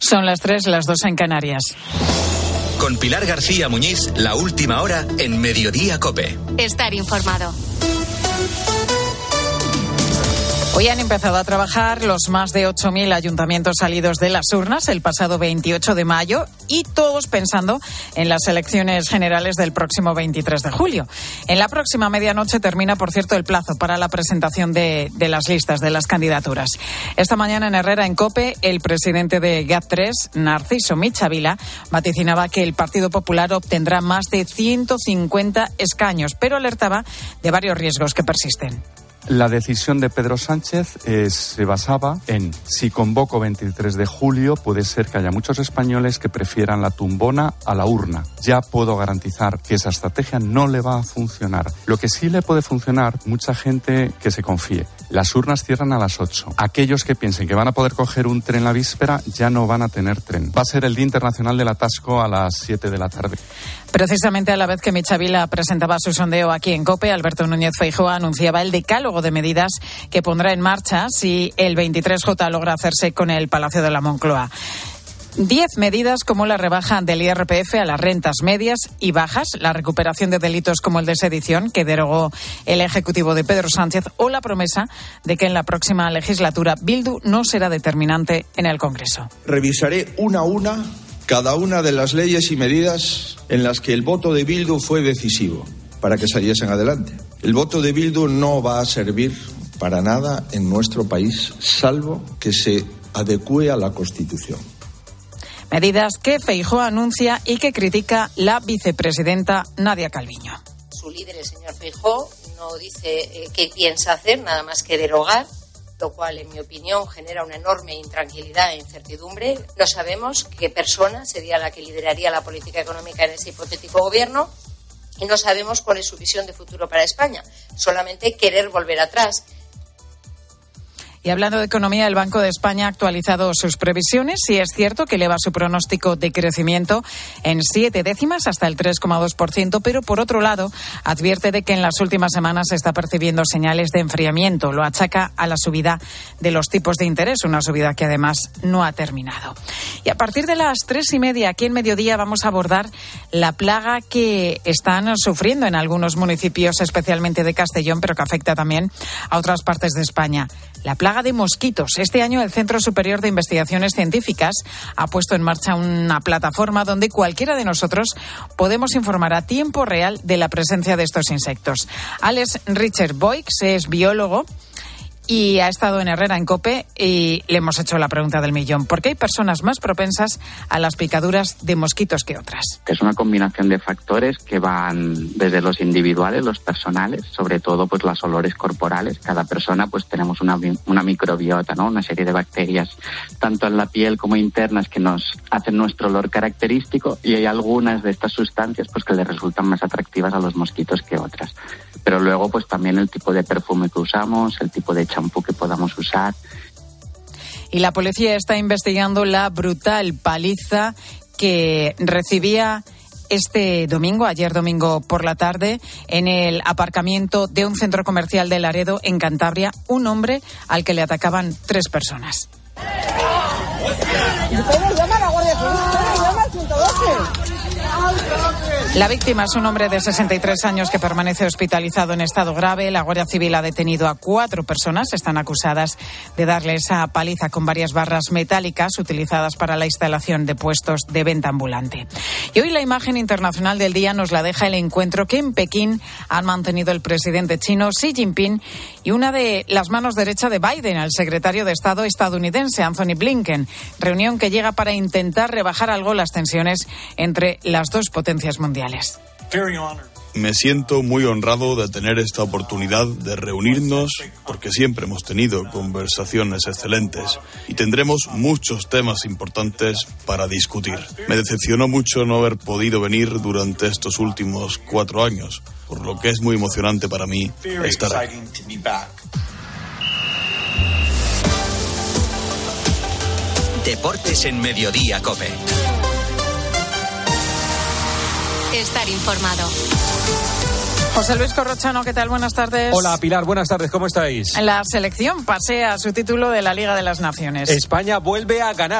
Son las 3, las 2 en Canarias. Con Pilar García Muñiz, la última hora en Mediodía COPE. Estar informado. Hoy han empezado a trabajar los más de 8.000 ayuntamientos salidos de las urnas el pasado 28 de mayo y todos pensando en las elecciones generales del próximo 23 de julio. En la próxima medianoche termina, por cierto, el plazo para la presentación de las listas, de las candidaturas. Esta mañana en Herrera, en COPE, el presidente de GAT3, Narciso Michavila, vaticinaba que el Partido Popular obtendrá más de 150 escaños, pero alertaba de varios riesgos que persisten. La decisión de Pedro Sánchez se basaba en si convoco 23 de julio, puede ser que haya muchos españoles que prefieran la tumbona a la urna. Ya puedo garantizar que esa estrategia no le va a funcionar. Lo que sí le puede funcionar, mucha gente que se confíe. Las urnas cierran a las 8. Aquellos que piensen que van a poder coger un tren la víspera ya no van a tener tren. Va a ser el Día Internacional del Atasco a las 7 de la tarde. Precisamente a la vez que Michavila presentaba su sondeo aquí en COPE, Alberto Núñez Feijóo anunciaba el decálogo de medidas que pondrá en marcha si el 23J logra hacerse con el Palacio de la Moncloa. 10 medidas como la rebaja del IRPF a las rentas medias y bajas, la recuperación de delitos como el de sedición, que derogó el Ejecutivo de Pedro Sánchez, o la promesa de que en la próxima legislatura Bildu no será determinante en el Congreso. Revisaré una a una cada una de las leyes y medidas en las que el voto de Bildu fue decisivo para que saliesen adelante. El voto de Bildu no va a servir para nada en nuestro país, salvo que se adecúe a la Constitución. Medidas que Feijóo anuncia y que critica la vicepresidenta Nadia Calviño. Su líder, el señor Feijóo, no dice qué piensa hacer, nada más que derogar, lo cual, en mi opinión, genera una enorme intranquilidad e incertidumbre. No sabemos qué persona sería la que lideraría la política económica en ese hipotético gobierno y no sabemos cuál es su visión de futuro para España. Solamente querer volver atrás. Y hablando de economía, el Banco de España ha actualizado sus previsiones y es cierto que eleva su pronóstico de crecimiento en 7 décimas hasta el 3,2%, pero por otro lado advierte de que en las últimas semanas se está percibiendo señales de enfriamiento. Lo achaca a la subida de los tipos de interés, una subida que además no ha terminado. Y a partir de las 3:30 aquí en Mediodía vamos a abordar la plaga que están sufriendo en algunos municipios, especialmente de Castellón, pero que afecta también a otras partes de España. La plaga de mosquitos. Este año el Centro Superior de Investigaciones Científicas ha puesto en marcha una plataforma donde cualquiera de nosotros podemos informar a tiempo real de la presencia de estos insectos. Alex Richard Boix es biólogo y ha estado en Herrera, en COPE, y le hemos hecho la pregunta del millón. ¿Por qué hay personas más propensas a las picaduras de mosquitos que otras? Es una combinación de factores que van desde los individuales, los personales, sobre todo pues los olores corporales. Cada persona pues tenemos una microbiota, ¿no? Una serie de bacterias, tanto en la piel como internas, que nos hacen nuestro olor característico, y hay algunas de estas sustancias pues que les resultan más atractivas a los mosquitos que otras. Pero luego pues también el tipo de perfume que usamos, el tipo de champú que podamos usar. Y la policía está investigando la brutal paliza que recibía ayer domingo por la tarde, en el aparcamiento de un centro comercial de Laredo, en Cantabria, un hombre al que le atacaban 3 personas. La víctima es un hombre de 63 años que permanece hospitalizado en estado grave. La Guardia Civil ha detenido a 4 personas. Están acusadas de darle esa paliza con varias barras metálicas utilizadas para la instalación de puestos de venta ambulante. Y hoy la imagen internacional del día nos la deja el encuentro que en Pekín han mantenido el presidente chino Xi Jinping y una de las manos derecha de Biden, el secretario de Estado estadounidense Anthony Blinken. Reunión que llega para intentar rebajar algo las tensiones entre las dos potencias mundiales. Me siento muy honrado de tener esta oportunidad de reunirnos, porque siempre hemos tenido conversaciones excelentes y tendremos muchos temas importantes para discutir. Me decepcionó mucho no haber podido venir durante estos últimos 4 años, por lo que es muy emocionante para mí estar aquí. Deportes en Mediodía COPE. Estar informado. José Luis Corrochano, ¿qué tal? Buenas tardes. Hola, Pilar, buenas tardes, ¿cómo estáis? La selección pasea su título de la Liga de las Naciones. España vuelve a ganar.